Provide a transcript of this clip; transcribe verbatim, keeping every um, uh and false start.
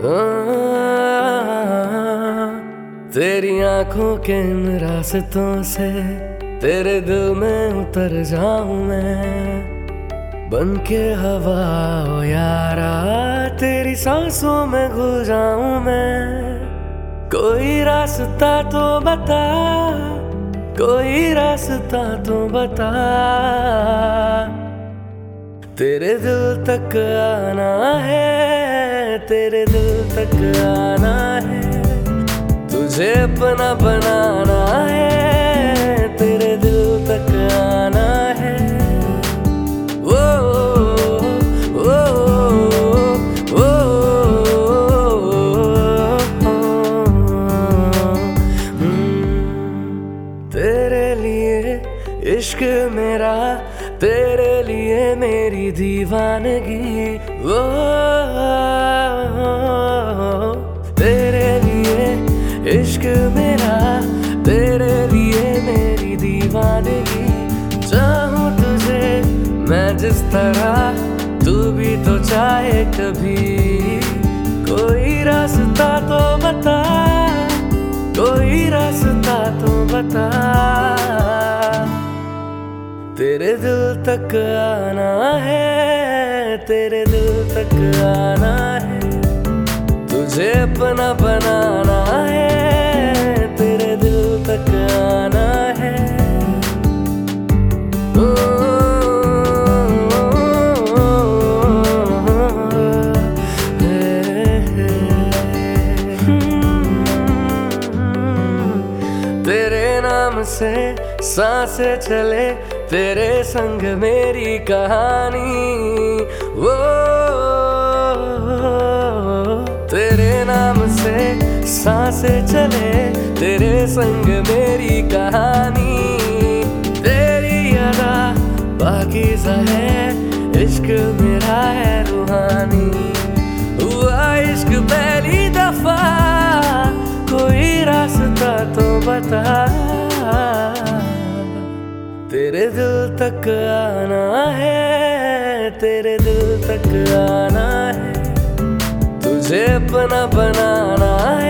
तेरी आंखों के इन रास्तों से तेरे दिल में उतर जाऊं मैं, बन के हवा ओ यारा तेरी सांसों में घुल जाऊं मैं। कोई रास्ता तो बता, कोई रास्ता तो बता, तेरे दिल तक आना है, तेरे दिल तक आना है, तुझे अपना बनाना है, तेरे दिल तक आना है। ओ ओ ओ तेरे लिए इश्क मेरा, तेरे लिए मेरी दीवानगी। ओ तेरे लिए इश्क मेरा, तेरे लिए मेरी दीवानगी। चाहूं तुझे मैं जिस तरह, तू भी तो चाहे कभी। कोई रास्ता तो बता, कोई रास्ता तो बता, तेरे दिल तक आना है, तेरे दिल तक आना है, तुझे अपना बनाना है, तेरे दिल तक आना है। ओ, हे, हे, तेरे नाम से सांसें चले, तेरे संग मेरी कहानी। वो तेरे नाम से सांसें चले, तेरे संग मेरी कहानी। तेरी अदा पाकीज़ा है, इश्क मेरा है रूहानी। हुआ इश्क पहली दफा, कोई रास्ता तो बता, तेरे दिल तक आना है, तेरे दिल तक आना है, तुझे अपना बनाना है।